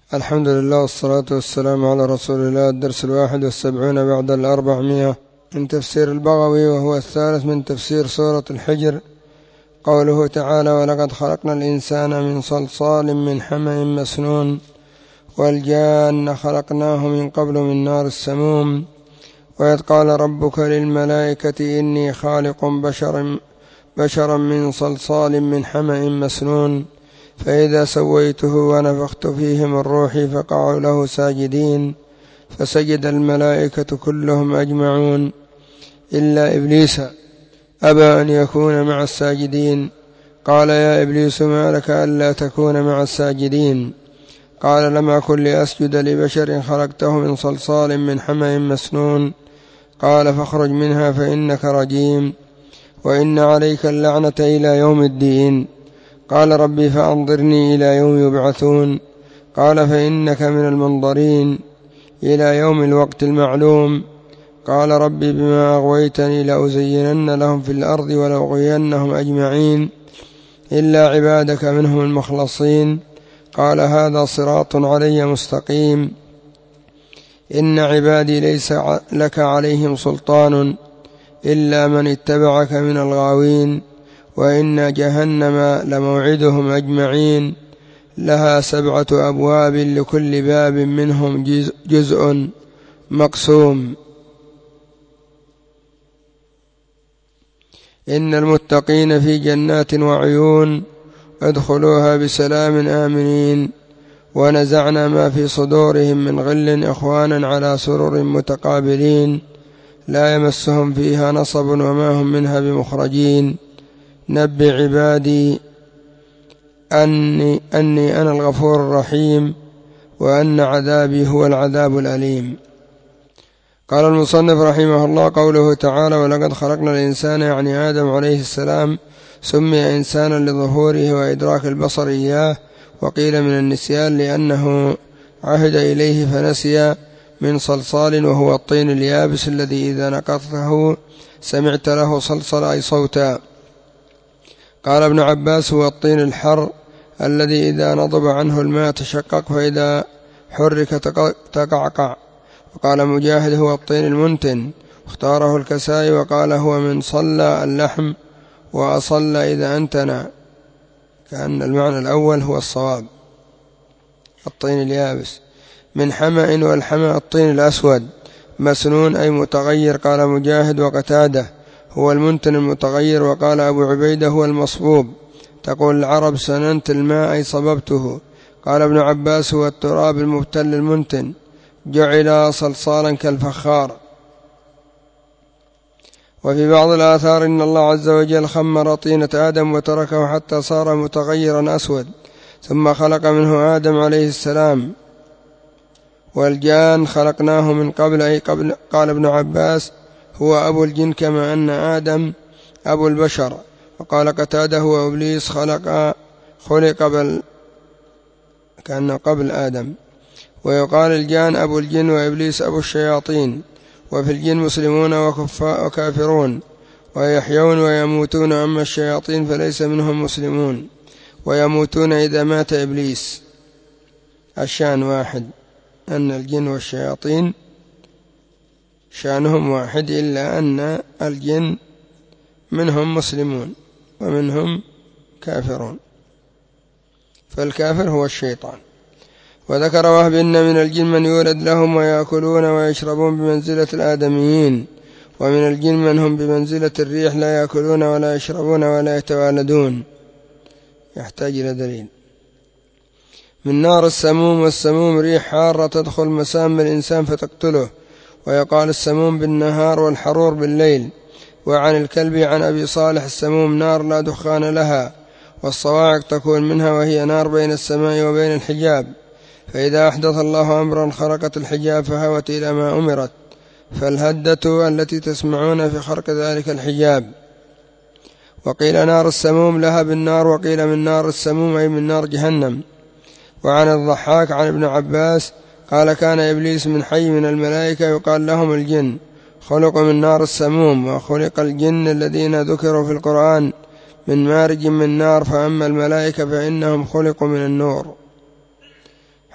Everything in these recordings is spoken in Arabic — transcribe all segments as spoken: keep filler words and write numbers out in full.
الحمد لله والصلاة والسلام على رسول الله. الدرس الواحد والسبعون بعد الأربعمائة من تفسير البغوي، وهو الثالث من تفسير سورة الحجر. قوله تعالى: ولقد خلقنا الإنسان من صلصال من حمأ مسنون والجان خلقناه من قبل من نار السموم. وإذ قال ربك للملائكة إني خالق بشرا بشرا من صلصال من حمأ مسنون فإذا سويته ونفخت فيه من روحي فقعوا له ساجدين، فسجد الملائكة كلهم أجمعون إلا إبليس أبى أن يكون مع الساجدين. قال: يا إبليس ما لك ألا تكون مع الساجدين؟ قال: لم أكن لأسجد لبشر خلقته من صلصال من حمأ مسنون. قال: فاخرج منها فإنك رجيم وإن عليك اللعنة إلى يوم الدين. قال: ربي فأنظرني إلى يوم يبعثون. قال: فإنك من المنظرين إلى يوم الوقت المعلوم. قال: ربي بما أغويتني لأزينن لهم في الأرض ولأغوينهم أجمعين إلا عبادك منهم المخلصين. قال: هذا صراط علي مستقيم. إن عبادي ليس لك عليهم سلطان إلا من اتبعك من الغاوين. وإن جهنم لموعدهم أجمعين لها سبعة أبواب لكل باب منهم جزء مقسوم. إن المتقين في جنات وعيون ادخلوها بسلام آمنين. ونزعنا ما في صدورهم من غل إخوانا على سرر متقابلين لا يمسهم فيها نصب وما هم منها بمخرجين. نبئ عبادي أني, أني أنا الغفور الرحيم وأن عذابي هو العذاب الأليم. قال المصنف رحمه الله: قوله تعالى: ولقد خلقنا الإنسان، يعني آدم عليه السلام، سمي إنسانا لظهوره وإدراك البصر إياه، وقيل من النسيان لأنه عهد إليه فنسي. من صلصال وهو الطين اليابس الذي إذا نقضته سمعت له صلصل أي صوتا. قال ابن عباس: هو الطين الحر الذي إذا نضب عنه الماء تشقق فإذا حرك تقعقع. وقال مجاهد: هو الطين المنتن، اختاره الكسائي وقال: هو من صلى اللحم وأصلى إذا أنتنى، كأن المعنى الأول هو الصواب، الطين اليابس. من حمأ، والحمأ الطين الأسود. مسنون أي متغير، قال مجاهد وقتاده: هو المنتن المتغير. وقال أبو عبيدة: هو المصبوب، تقول العرب سننت الماء أي صببته. قال ابن عباس: هو التراب المبتل المنتن، جعل صلصالا كالفخار. وفي بعض الآثار إن الله عز وجل خمر طينة آدم وتركه حتى صار متغيرا أسود، ثم خلق منه آدم عليه السلام. والجان خلقناه من قبل أي قبل. قال ابن عباس: هو أبو الجن كما أن آدم أبو البشر. وقال قتاده: هو إبليس خلق خلق قبل كأنه قبل آدم. ويقال الجان أبو الجن وإبليس أبو الشياطين. وفي الجن مسلمون وكافرون ويحيون ويموتون، أما الشياطين فليس منهم مسلمون ويموتون إذا مات إبليس. الشان واحد، أن الجن والشياطين شانهم واحد، إلا أن الجن منهم مسلمون ومنهم كافرون، فالكافر هو الشيطان. وذكر وهب: إن من الجن من يولد لهم ويأكلون ويشربون بمنزلة الآدميين، ومن الجن من هم بمنزلة الريح لا يأكلون ولا يشربون ولا يتوالدون. يحتاج إلى دليل. من نار السموم، والسموم ريح حارة تدخل مسام الإنسان فتقتله. ويقال السموم بالنهار والحرور بالليل. وعن الكلب عن أبي صالح: السموم نار لا دخان لها، والصواعق تكون منها، وهي نار بين السماء وبين الحجاب، فإذا أحدث الله أمرا خرقت الحجاب فهوت إلى ما أمرت، فالهدة التي تسمعون في خرق ذلك الحجاب. وقيل نار السموم لها بالنار، وقيل من نار السموم أي من نار جهنم. وعن الضحاك عن ابن عباس قال: كان إبليس من حي من الملائكة يقال لهم الجن، خلق من نار السموم. وخلق الجن الذين ذكروا في القرآن من مارج من نار، فأما الملائكة فإنهم خلقوا من النور.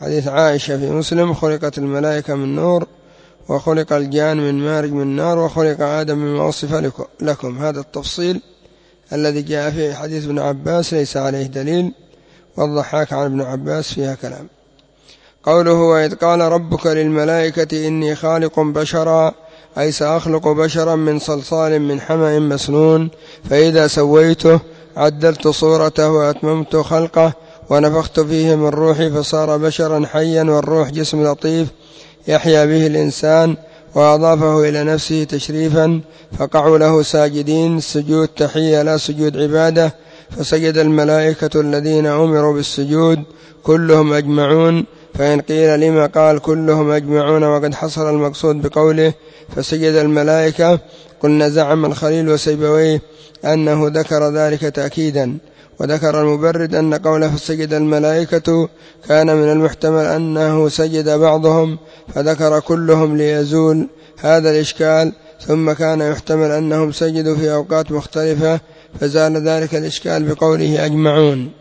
حديث عائشة في مسلم: خلقت الملائكة من نور، وخلق الجان من مارج من نار، وخلق آدم مما وصف لكم. هذا التفصيل الذي جاء في حديث ابن عباس ليس عليه دليل، والضحاك عن ابن عباس فيها كلام. قوله: وإذ قال ربك للملائكة إني خالق بشرا، أي سأخلق بشرا من صلصال من حمأ مسنون، فإذا سويته عدلت صورته وأتممت خلقه ونفخت فيه من روحي فصار بشرا حيا، والروح جسم لطيف يحيا به الإنسان، وأضافه إلى نفسه تشريفا، فقعوا له ساجدين، السجود تحية لا سجود عبادة. فسجد الملائكة الذين أمروا بالسجود كلهم أجمعون، فإن قيل لما قال كلهم أجمعون وقد حصل المقصود بقوله فسجد الملائكة، قلنا زعم الخليل وسيبويه أنه ذكر ذلك تأكيدا، وذكر المبرد أن قوله فسجد الملائكة كان من المحتمل أنه سجد بعضهم فذكر كلهم ليزول هذا الإشكال، ثم كان يحتمل أنهم سجدوا في أوقات مختلفة فزال ذلك الإشكال بقوله أجمعون.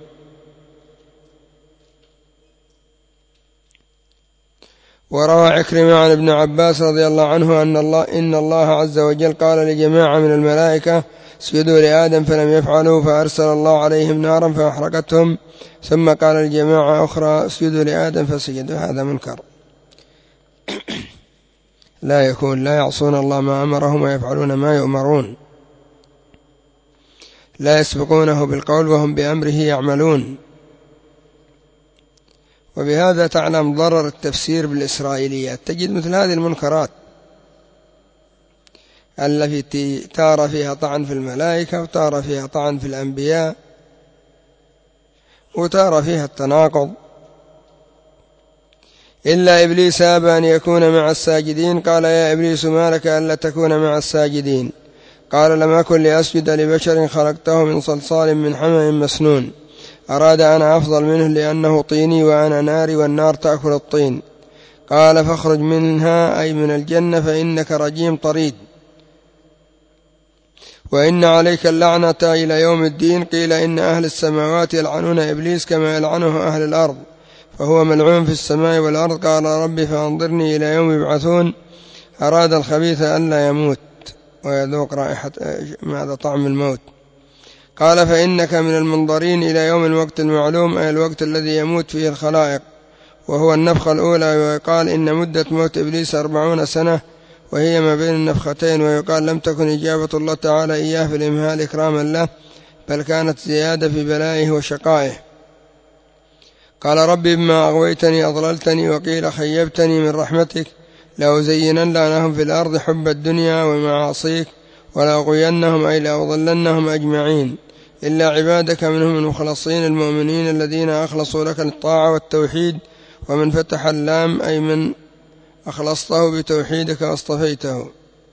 وروى عكرمة عن ابن عباس رضي الله عنه أن الله إن الله عز وجل قال لجماعة من الملائكة اسجدوا لآدم فلم يفعلوا، فأرسل الله عليهم نارا فأحرقتهم، ثم قال لجماعة أخرى اسجدوا لآدم فسجدوا. هذا منكر، لا يكون، لا يعصون الله ما أمرهم ويفعلون ما يؤمرون، لا يسبقونه بالقول وهم بأمره يعملون. وبهذا تعلم ضرر التفسير بالإسرائيليات. تجد مثل هذه المنكرات التي تارى فيها طعن في الملائكة، وتارى فيها طعن في الأنبياء، وتارى فيها التناقض. إلا إبليس أبى أن يكون مع الساجدين، قال يا إبليس ما لك ألا تكون مع الساجدين؟ قال لم أكن لأسجد لبشر خلقته من صلصال من حمأ مسنون. أراد أنا أفضل منه لأنه طيني وأنا ناري والنار تأكل الطين. قال فاخرج منها، أي من الجنة، فإنك رجيم طريد، وإن عليك اللعنة إلى يوم الدين. قيل إن أهل السماوات يلعنون إبليس كما يلعنه أهل الأرض، فهو ملعون في السماء والأرض. قال ربي فأنظرني إلى يوم يبعثون. أراد الخبيث ألا يموت ويذوق رائحة ماذا طعم الموت. قال فإنك من المنظرين إلى يوم الوقت المعلوم، أي الوقت الذي يموت فيه الخلائق، وهو النفخة الأولى. ويقال إن مدة موت إبليس أربعون سنة، وهي ما بين النفختين. ويقال لم تكن إجابة الله تعالى إياه في الإمهال إكراما له، بل كانت زيادة في بلائه وشقائه. قال ربي بما أغويتني أضللتني، وقيل خيبتني من رحمتك، لأزينن لهم في الأرض حب الدنيا ومعاصيك، ولأغوينهم، أي لأضلنهم أجمعين، إلا عبادك منهم المخلصين المؤمنين الذين أخلصوا لك الطاعة والتوحيد. ومن فتح اللام أي من أخلصته بتوحيدك واصطفيته،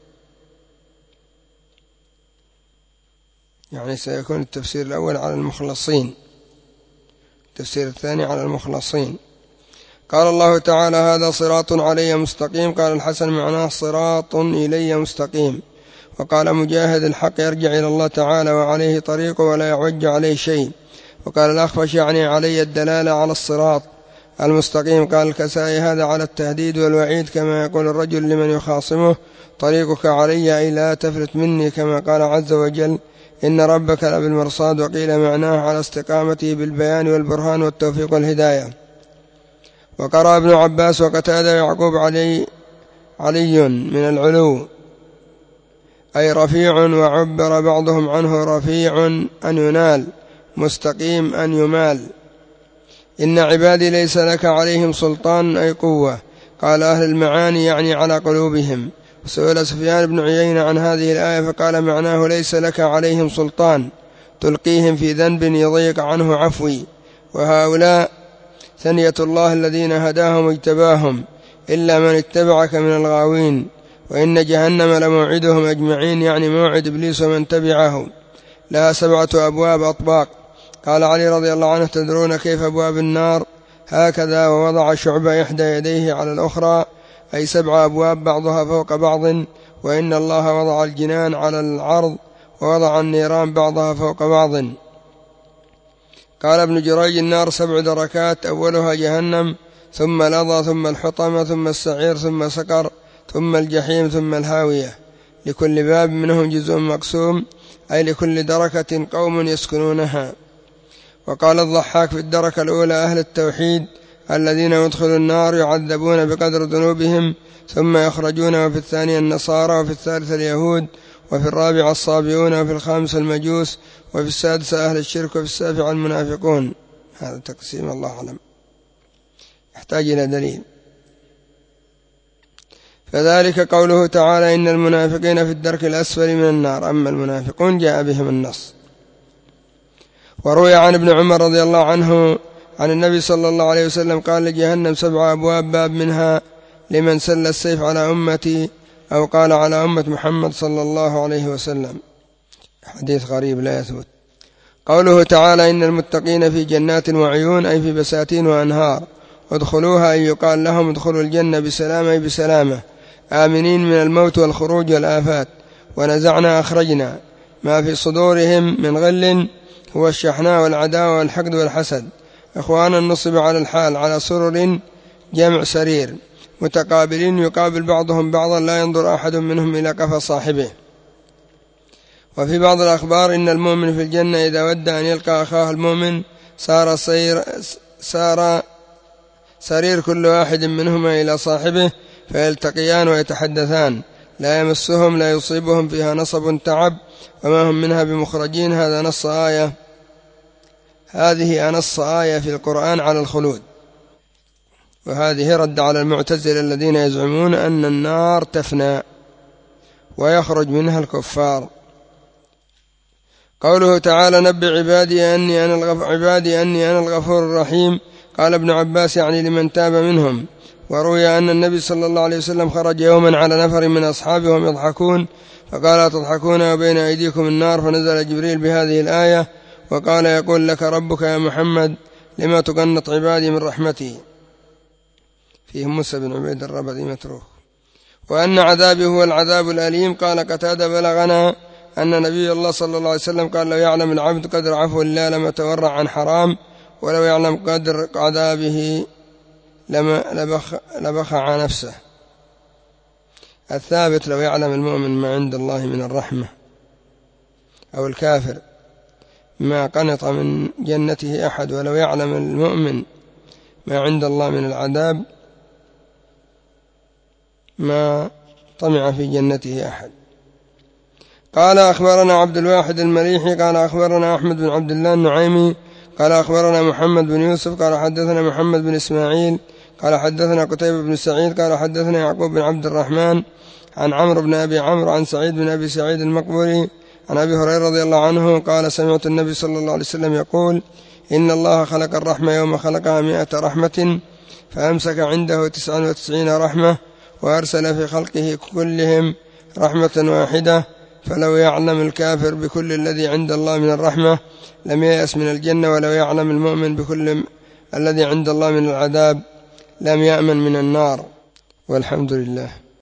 يعني سيكون التفسير الأول على المخلصين، التفسير الثاني على المخلصين. قال الله تعالى هذا صراط علي مستقيم. قال الحسن معناه صراط إلي مستقيم. وقال مجاهد الحق يرجع إلى الله تعالى وعليه طريق ولا يعوج عليه شيء. وقال الأخفش يعني علي الدلالة على الصراط المستقيم. قال الكسائي هذا على التهديد والوعيد، كما يقول الرجل لمن يخاصمه طريقك علي، أي لا تفلت مني، كما قال عز وجل إن ربك لبالمرصاد. وقيل معناه على استقامته بالبيان والبرهان والتوفيق والهداية. وقرأ ابن عباس وقتادة يعقوب علي علي من العلو، أي رفيع، وعبر بعضهم عنه رفيع أن ينال، مستقيم أن يمال. إن عبادي ليس لك عليهم سلطان، أي قوة. قال أهل المعاني يعني على قلوبهم. سئل سفيان بن عيينة عن هذه الآية فقال معناه ليس لك عليهم سلطان تلقيهم في ذنب يضيق عنه عفوي. وهؤلاء ثنية الله الذين هداهم واجتباهم، إلا من اتبعك من الغاوين. وإن جهنم لموعدهم أجمعين، يعني موعد إبليس ومن تبعه. لها سبعة أبواب أطباق. قال علي رضي الله عنه تدرون كيف أبواب النار؟ هكذا، ووضع شعبة إحدى يديه على الأخرى، أي سبع أبواب بعضها فوق بعض. وإن الله وضع الجنان على العرض، ووضع النيران بعضها فوق بعض. قال ابن جريج النار سبع دركات، أولها جهنم، ثم لظى ثم الحطمة ثم السعير ثم سقر ثم الجحيم ثم الهاوية. لكل باب منهم جزء مقسوم، أي لكل دركة قوم يسكنونها. وقال الضحاك في الدركة الأولى أهل التوحيد الذين يدخلوا النار يعذبون بقدر ذنوبهم ثم يخرجون، وفي الثانية النصارى، وفي الثالثة اليهود، وفي الرابعة الصابئون، وفي الخامسة المجوس، وفي السادسة أهل الشرك، وفي السابعة المنافقون. هذا تقسيم الله أعلم، يحتاج إلى دليل. فذلك قوله تعالى إن المنافقين في الدرك الأسفل من النار. أما المنافقون جاء بهم النص. وروي عن ابن عمر رضي الله عنه عن النبي صلى الله عليه وسلم قال لجهنم سبع أبواب، باب منها لمن سل السيف على أمتي، أو قال على أمة محمد صلى الله عليه وسلم. حديث غريب لا يثبت. قوله تعالى إن المتقين في جنات وعيون، أي في بساتين وأنهار، ادخلوها، أي يقال لهم ادخلوا الجنة بسلام، أي بسلامة، آمنين من الموت والخروج والآفات. ونزعنا أخرجنا ما في صدورهم من غل، هو الشحناء والعداوة والحقد والحسد، إخوانا نصب على الحال على سرر جمع سرير، متقابلين يقابل بعضهم بعضا، لا ينظر أحد منهم إلى قفا صاحبه. وفي بعض الأخبار إن المؤمن في الجنة إذا ود أن يلقى أخاه المؤمن سار, صير سار سرير كل واحد منهما إلى صاحبه فيلتقيان ويتحدثان، لا يمسهم لا يصيبهم فيها نصب تعب، وما هم منها بمخرجين. هذا نص آية هذه نص آية في القرآن على الخلود. وهذه رد على المعتزلة الذين يزعمون أن النار تفنى ويخرج منها الكفار. قوله تعالى نبئ عبادي أني أنا الغف... عبادي أني أنا الغفور الرحيم. قال ابن عباس يعني لمن تاب منهم. وروي أن النبي صلى الله عليه وسلم خرج يوما على نفر من أصحابه وهم يضحكون، فقال تضحكون وبين أيديكم النار، فنزل جبريل بهذه الآية وقال يقول لك ربك يا محمد لما تقنط عبادي من رحمتي. فيه موسى بن عبيد الربذي متروك. وأن عذابه هو العذاب الأليم. قال قتادة بلغنا أن نبي الله صلى الله عليه وسلم قال لو يعلم العبد قدر عفو الله لما تورع عن حرام، ولو يعلم قدر عذابه لما لبخ, لبخ عن نفسه. الثابت لو يعلم المؤمن ما عند الله من الرحمة، أو الكافر ما قنط من جنته أحد، ولو يعلم المؤمن ما عند الله من العذاب ما طمع في جنته أحد. قال أخبرنا عبد الواحد المليحي قال أخبرنا أحمد بن عبد الله النعيمي قال أخبرنا محمد بن يوسف قال حدثنا محمد بن إسماعيل قال حدثنا قتيبة بن سعيد قال حدثنا يعقوب بن عبد الرحمن عن عمرو بن أبي عمرو عن سعيد بن أبي سعيد المقبري عن أبي هريرة رضي الله عنه قال سمعت النبي صلى الله عليه وسلم يقول إن الله خلق الرحمة يوم خلقها مئة رحمة، فأمسك عنده تسعا وتسعين رحمة، وأرسل في خلقه كلهم رحمة واحدة. فلو يعلم الكافر بكل الذي عند الله من الرحمة لم ييأس من الجنة، ولو يعلم المؤمن بكل الذي عند الله من العذاب لم يأمن من النار. والحمد لله.